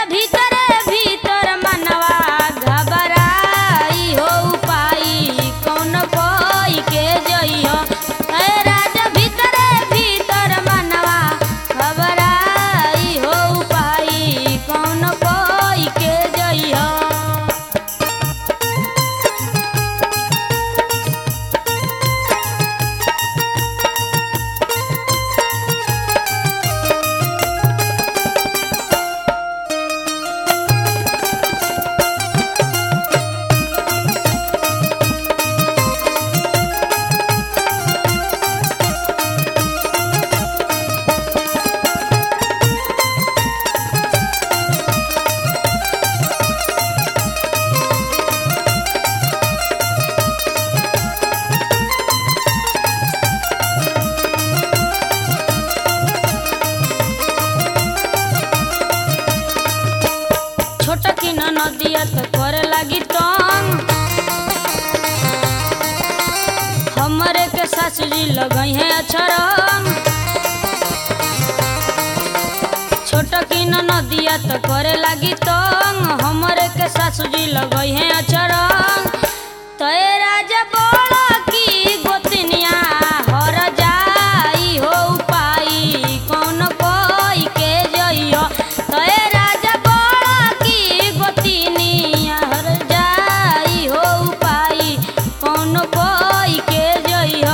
राजा भीतर भीतर मनवा घबराई हो उपाई कौन कोई के जइयो। राजा भीतर भीतर मनवा घबराई हो उपाई कौन कोई के जइयो। छोटकी नदिया तो करे लगी तंग हमरे के सासुजी लगई है अछरंग। छोटकी नदिया तो करे लगी तंग हमरे के सासुजी लगई है अछरंग। तय राजा बोला की गोतनिया हर जाई हो उपाई कौन कोई के जइयो। तय राजा बोला की गोतनिया हर जाई हो उपाई कौन कोई के जइयो।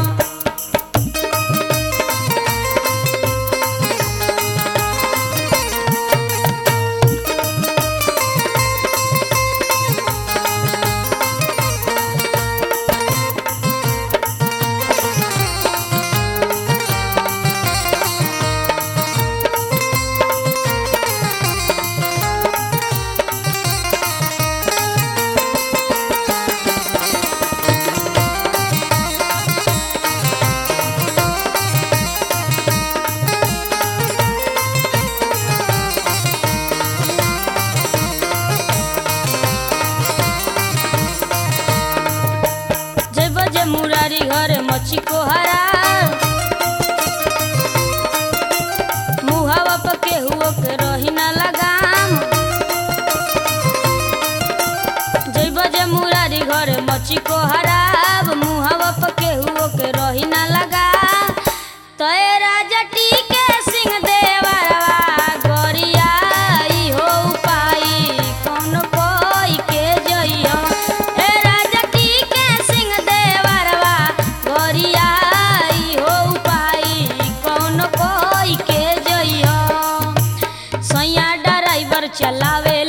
मुरारी घर मच्छी को हरा मुहावा पर केहू के रही ना लगाम। जब जे मुरारी घर मच्छी को हराब मुहावा पर केहू के रही ना लगा। तय राजा टीके सिंह देवरवा गोरियाई हो उपाई कौन कोई के जइयो। राजा टीके सिंह देवरवा गोरियाई हो उपाई कौन कोई के जइयो। सैया ड्राइवर चलावे